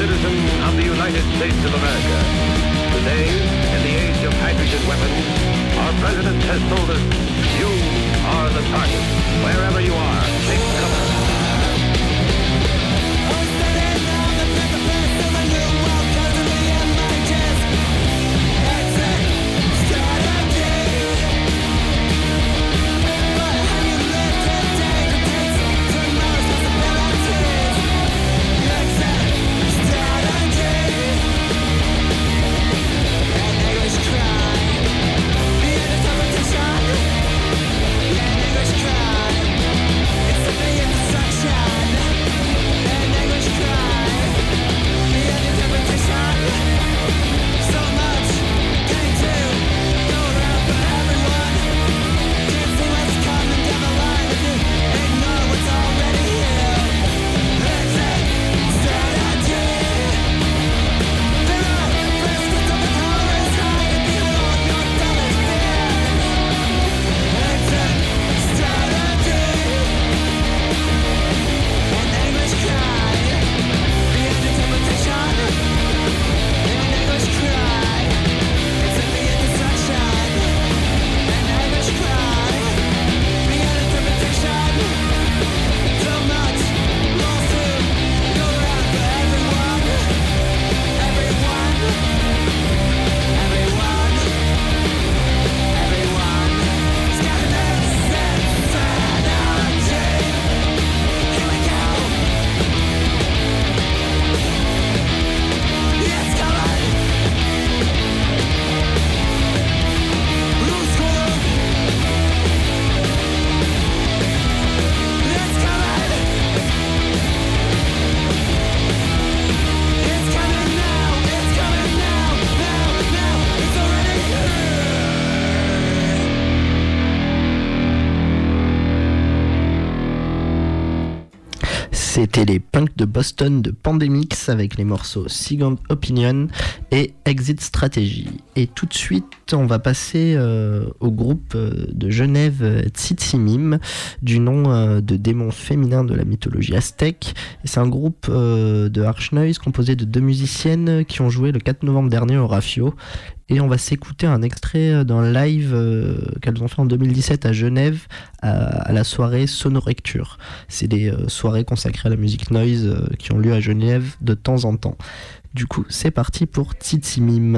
citizen of the United States of America. Today, in the age of hydrogen weapons, our president has told us, you are the target. Wherever you are, take cover. C'était les punks de Boston de Pandemix avec les morceaux Second Opinion et Exit Strategy. Et tout de suite, on va passer au groupe de Genève Tsitsimim, du nom de démon féminin de la mythologie aztèque. Et c'est un groupe de harsh noise composé de 2 musiciennes qui ont joué le 4 novembre dernier au Rafio. Et on va s'écouter un extrait d'un live qu'elles ont fait en 2017 à Genève à la soirée Sonorecture. C'est des soirées consacrées à la musique noise qui ont lieu à Genève de temps en temps. Du coup, c'est parti pour Tsitsimim.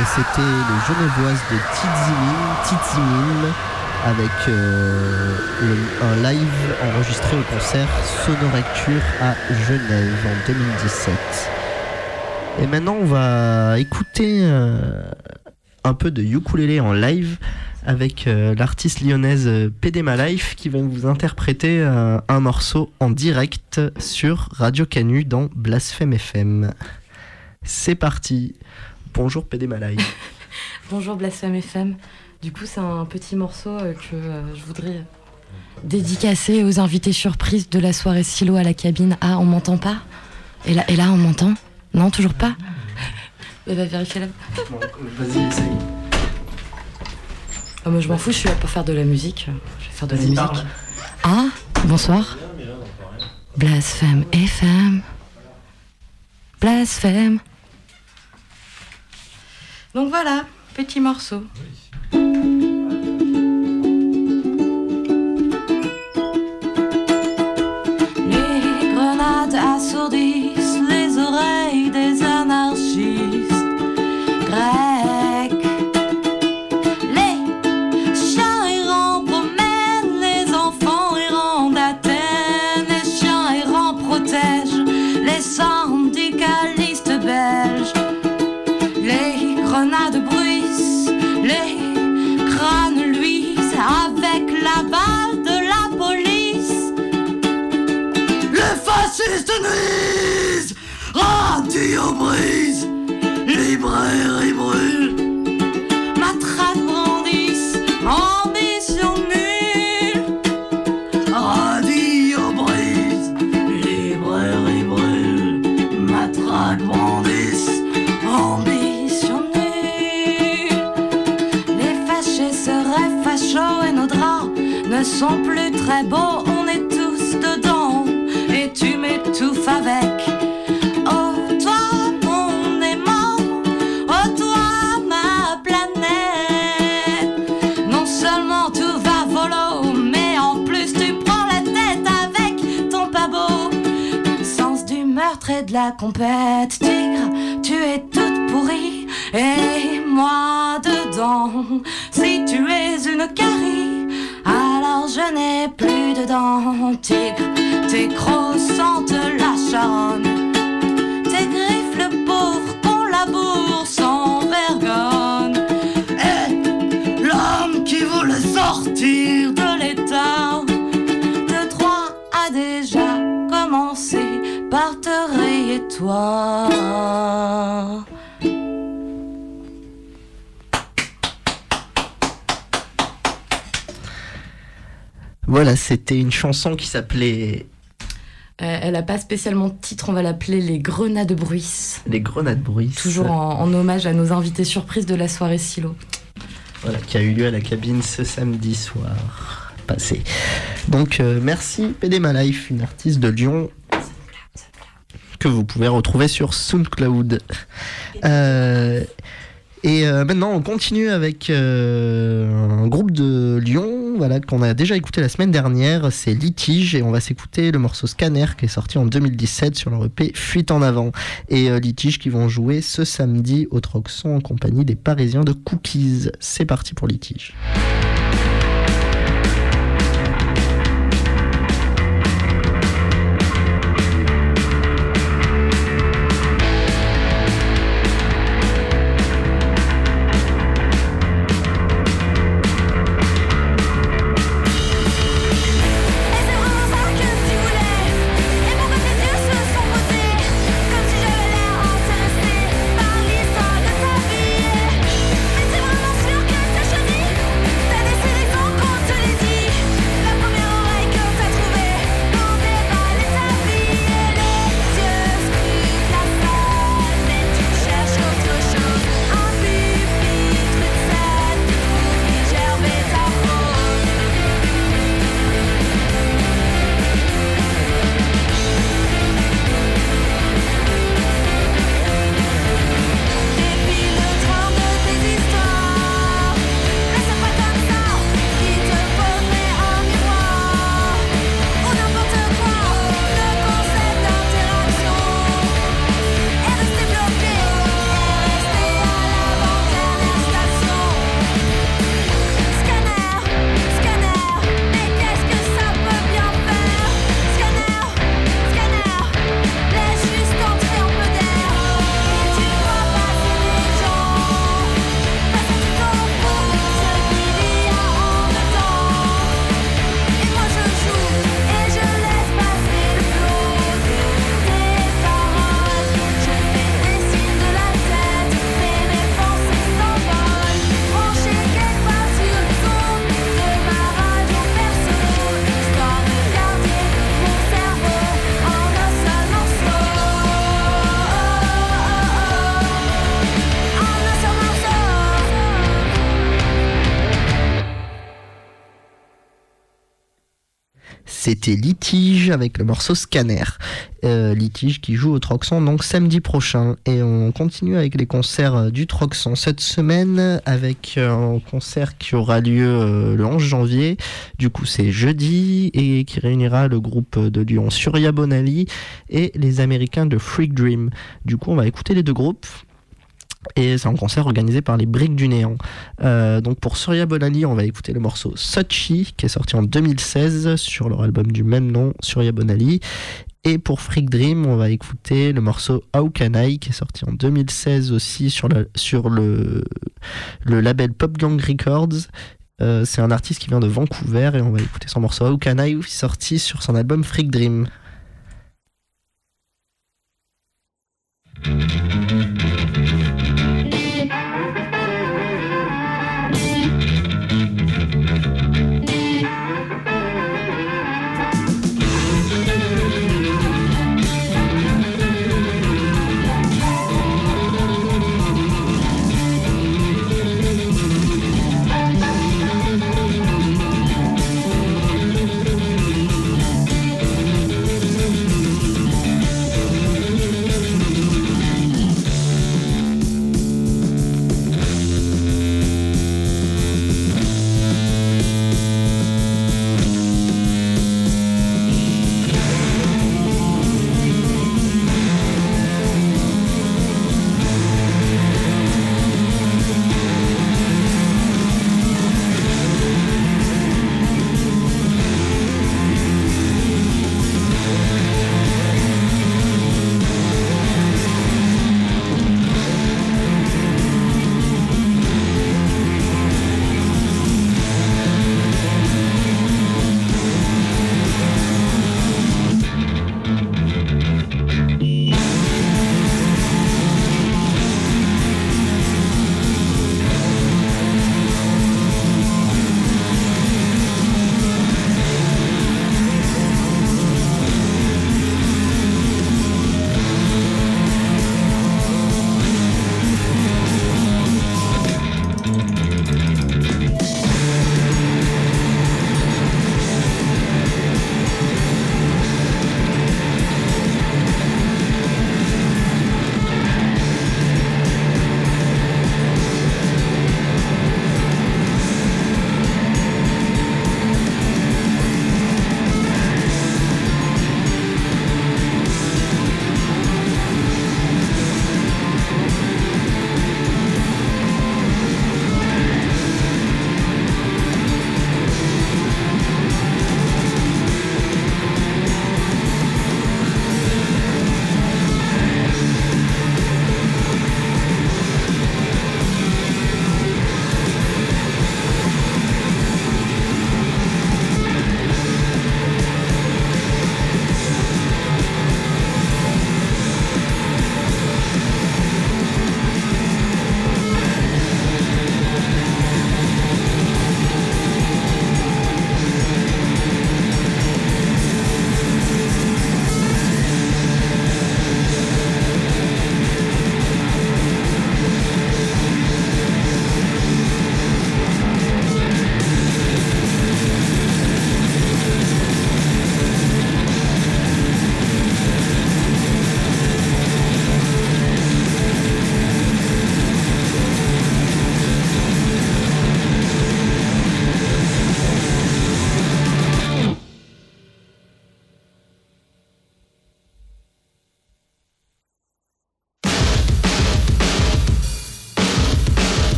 Et c'était les Genevoises de Tizimine avec un live enregistré au concert Sonorecture à Genève en 2017. Et maintenant on va écouter un peu de ukulélé en live avec l'artiste lyonnaise PD My Life qui va vous interpréter un morceau en direct sur Radio Canu dans Blasphème FM. C'est parti. Bonjour PD My Life. Bonjour Blasphème FM. Du coup, c'est un petit morceau que je voudrais dédicacer aux invités surprises de la soirée Silo à la cabine. Ah, on m'entend pas ? Et là, on m'entend ? Non, toujours pas ? Elle va vérifier là. Bon, vas-y, essaye. Oh, moi, je m'en fous, je suis là pour faire de la musique. Je vais faire de la musique. Parle. Ah, bonsoir. Blasphème FM. Blasphème. Donc voilà, petit morceau. Les grenades assourdissent les oreilles des anarchistes grecs. Les chiens errants promènent les enfants errants d'Athènes. Les chiens errants protègent les syndicalistes belges. Les grenades bruissent, les crânes luisent avec la balle de la police. Les fascistes nuisent, radio brise, librairie brûle, matraque brandissent, ambition nulle. Radio brise, librairie brûle, matraque brandissent, ambition nulle. Les fâchés seraient fachos et nos draps ne sont plus très beaux. On est tous dedans et tu m'étouffes avec. Oh toi mon aimant, oh toi ma planète. Non seulement tout va volo, mais en plus tu prends la tête avec ton pas beau. Sens du meurtre et de la compète. Tigre, tu es toute pourrie et moi dedans. Si tu es une carie, alors je n'ai plus de dents. Tigre, tes crocs sentent la charogne, tes griffes le pauvre qu'on laboure sans vergogne. Et l'homme qui voulait sortir de l'état de Troie a déjà commencé par te rayer toi. Voilà, c'était une chanson qui s'appelait... Elle n'a pas spécialement de titre, on va l'appeler Les Grenades bruissent. Les Grenades bruissent. Toujours en hommage à nos invités surprises de la soirée Silo. Voilà, qui a eu lieu à la cabine ce samedi soir passé. Donc merci PD My Life, une artiste de Lyon que vous pouvez retrouver sur SoundCloud. Et maintenant on continue avec un groupe de Lyon, voilà, qu'on a déjà écouté la semaine dernière, c'est Litige, et on va s'écouter le morceau Scanner qui est sorti en 2017 sur leur EP Fuite en avant. Et Litige qui vont jouer ce samedi au Troxon en compagnie des Parisiens de Cookies. C'est parti pour Litige. T'es vraiment sûr que t'as choisi C'était Litige avec le morceau Scanner. Litige qui joue au Troxon donc samedi prochain. Et on continue avec les concerts du Troxon cette semaine avec un concert qui aura lieu le 11 janvier. Du coup c'est jeudi et qui réunira le groupe de Lyon Surya Bonali et les Américains de Freak Dream. Du coup on va écouter les deux groupes. Et c'est un concert organisé par les Briques du Néant. Donc pour Surya Bonali, on va écouter le morceau Sochi, qui est sorti en 2016 sur leur album du même nom, Surya Bonali. Et pour Freak Dream, on va écouter le morceau How Can I, qui est sorti en 2016 aussi sur le label Pop Gang Records. C'est un artiste qui vient de Vancouver et on va écouter son morceau How Can I, sorti sur son album Freak Dream.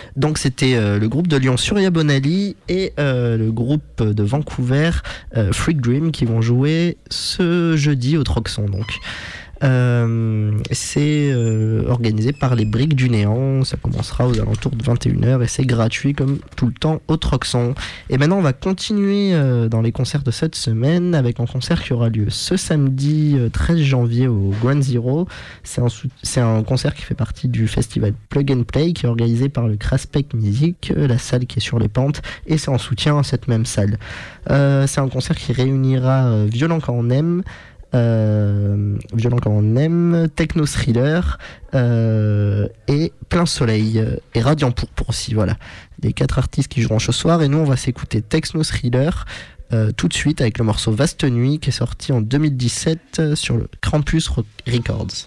Donc c'était le groupe de Lyon Surya Bonali et le groupe de Vancouver Freak Dream qui vont jouer ce jeudi au Troxon. Donc c'est organisé par les Briques du Néant. Ça commencera aux alentours de 21h et c'est gratuit comme tout le temps au Troxon. Et maintenant on va continuer dans les concerts de cette semaine avec un concert qui aura lieu ce samedi 13 janvier au Ground Zero. C'est un concert qui fait partie du festival Plug and Play qui est organisé par le Craspec Music, la salle qui est sur les pentes, et c'est en soutien à cette même salle. C'est un concert qui réunira Violent quand on aime, Techno Thriller et Plein Soleil et Radiant Pourpre aussi, voilà, les 4 artistes qui joueront ce soir. Et nous on va s'écouter Techno Thriller tout de suite avec le morceau Vaste Nuit qui est sorti en 2017 sur le Krampus Records.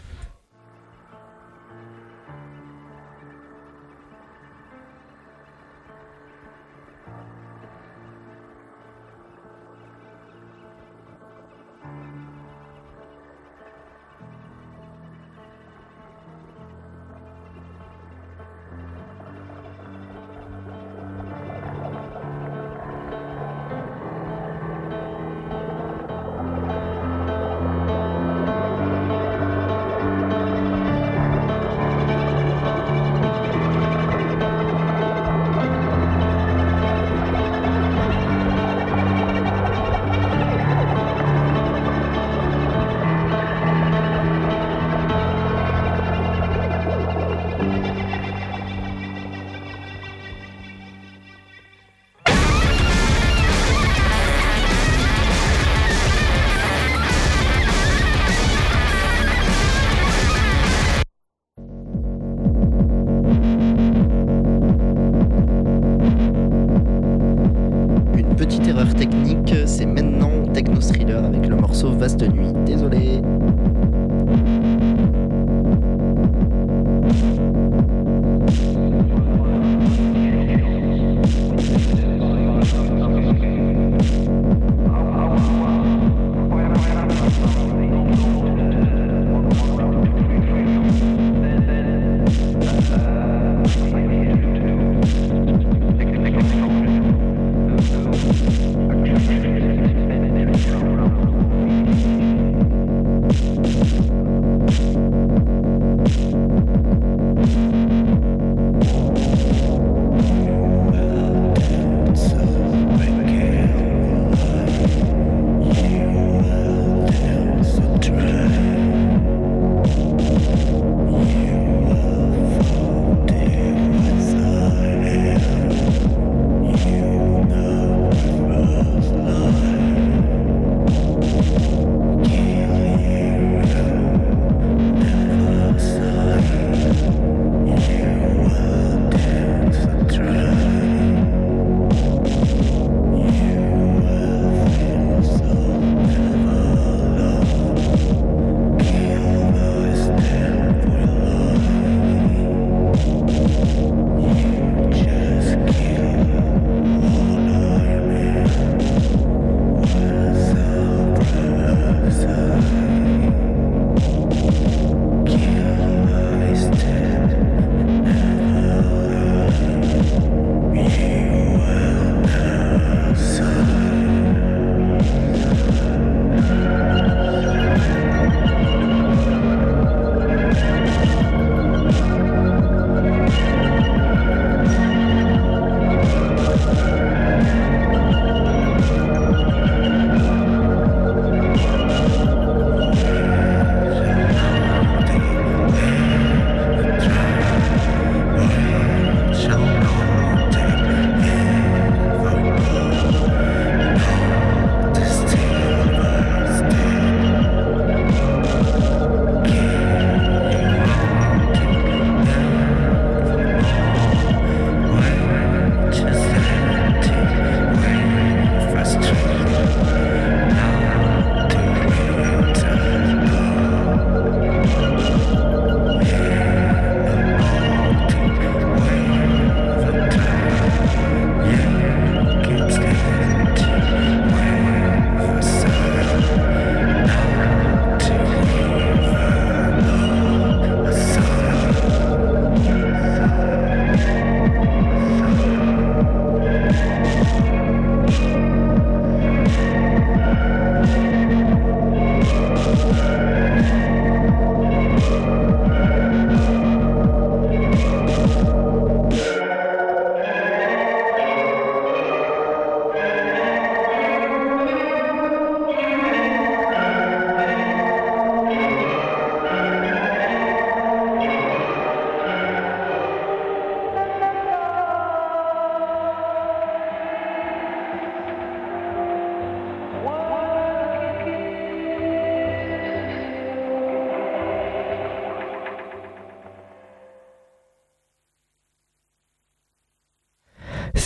Technique, c'est maintenant Techno Thriller avec le morceau Vaste Nuit. Désolé.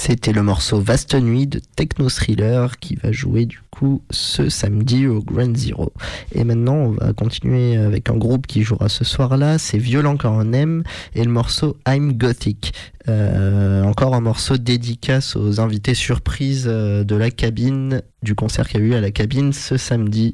C'était le morceau Vaste Nuit de Techno Thriller qui va jouer du coup ce samedi au Ground Zero. Et maintenant on va continuer avec un groupe qui jouera ce soir-là, c'est Violent quand on aime et le morceau I'm Gothic. Encore un morceau dédicace aux invités surprises de la cabine, du concert qu'il y a eu à la cabine ce samedi.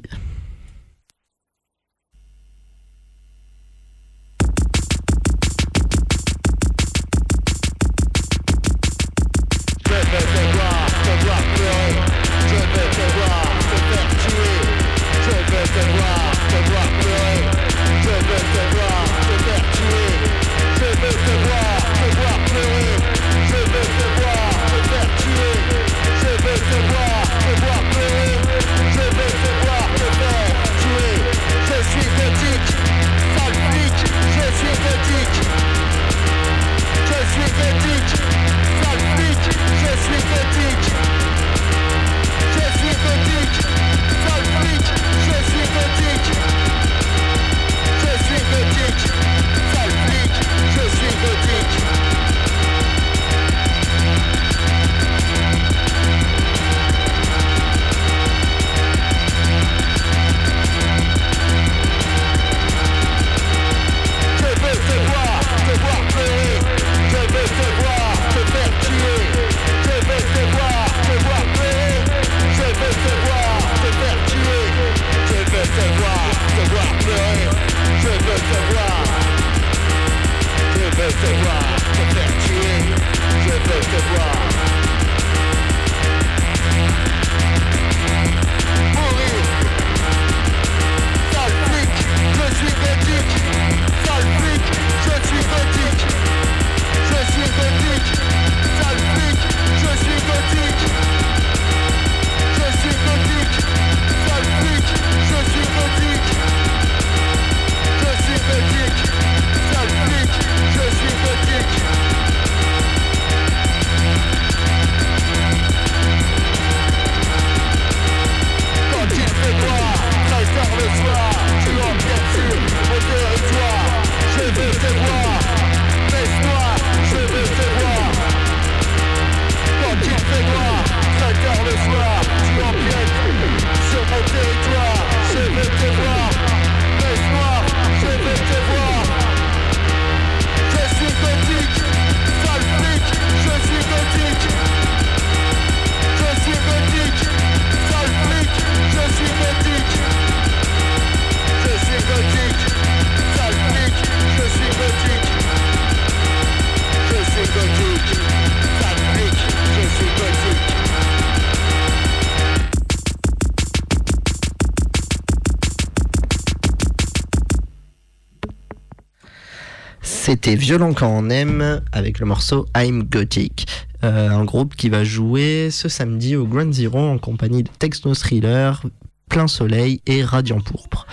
C'était Violent quand on aime avec le morceau I'm Gothic, un groupe qui va jouer ce samedi au Ground Zero en compagnie de Techno Thriller, Plein Soleil et Radiant Pourpre.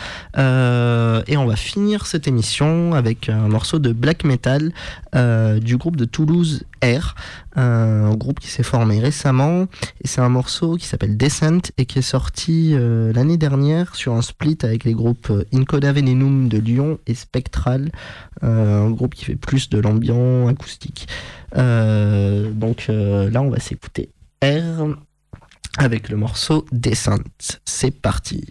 Et on va finir cette émission avec un morceau de black metal du groupe de Toulouse R, un groupe qui s'est formé récemment, et c'est un morceau qui s'appelle Descent et qui est sorti l'année dernière sur un split avec les groupes In Coda Venenum de Lyon et Spectral, un groupe qui fait plus de l'ambiance acoustique. Donc là on va s'écouter R avec le morceau Descent. C'est parti.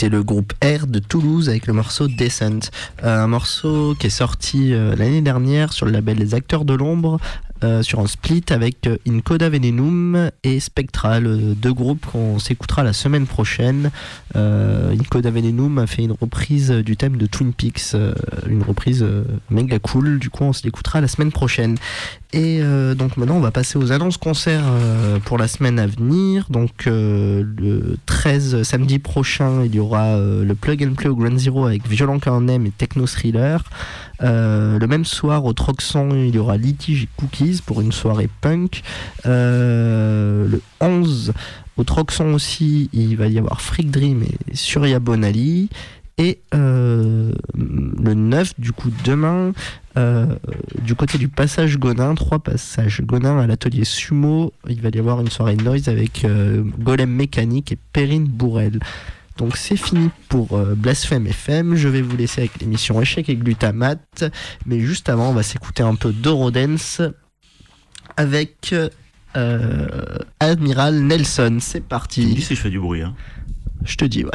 C'était le groupe R de Toulouse avec le morceau Descent, un morceau qui est sorti l'année dernière sur le label Les Acteurs de l'Ombre, sur un split avec In Coda Venenum et Spectral, deux groupes qu'on s'écoutera la semaine prochaine. In Coda Venenum a fait une reprise du thème de Twin Peaks, une reprise méga cool, du coup on se l'écoutera la semaine prochaine. Et donc maintenant on va passer aux annonces concerts pour la semaine à venir. Donc le 13 samedi prochain il y aura le Plug and Play au Ground Zero avec Violent Carnem et Techno Thriller. Le même soir au Troxon il y aura Litige et Cookies pour une soirée punk. Le 11 au Troxon aussi il va y avoir Freak Dream et Surya Bonali. Et le 9 du coup demain du côté du Passage Gonin, 3 passages Gonin à l'atelier Sumo, il va y avoir une soirée noise avec Golem Mécanique et Perrine Bourrel. Donc c'est fini pour Blasphème FM. Je vais vous laisser avec l'émission Échec et Glutamate, mais juste avant on va s'écouter un peu d'Eurodance avec Admiral Nelson. C'est parti. Tu me dis si je fais du bruit hein. Je te dis ouais.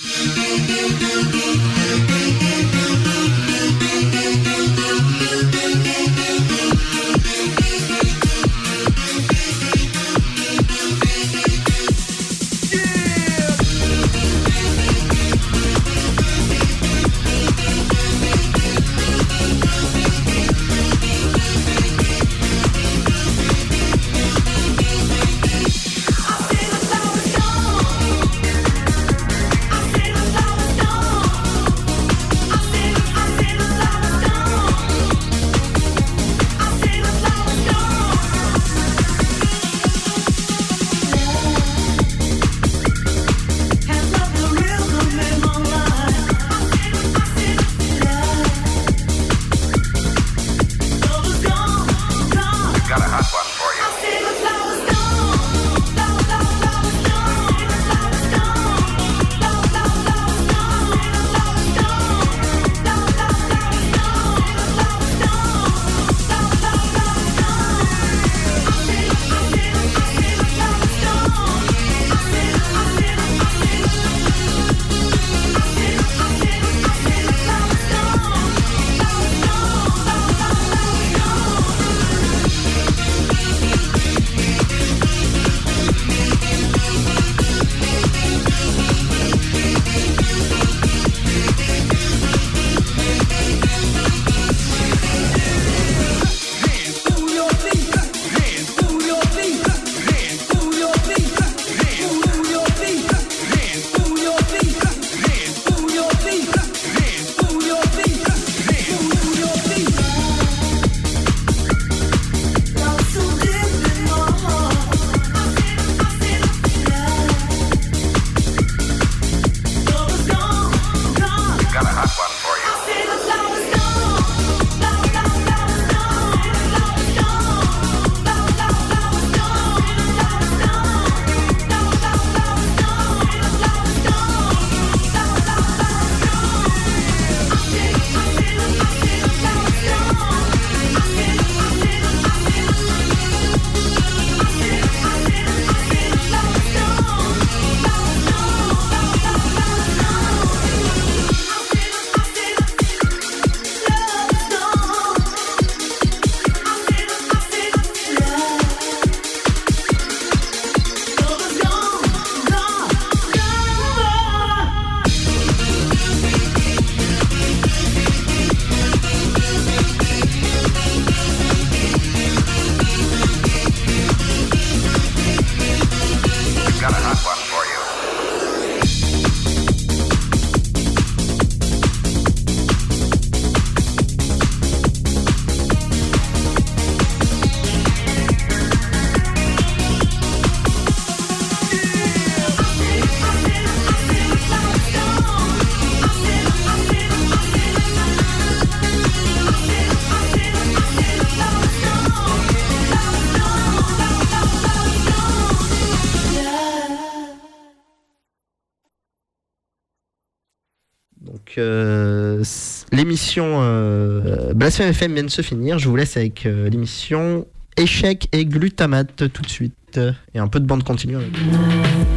L'émission Blasphème FM vient de se finir. Je vous laisse avec l'émission Échec et Glutamate tout de suite. Et un peu de bande continue avec.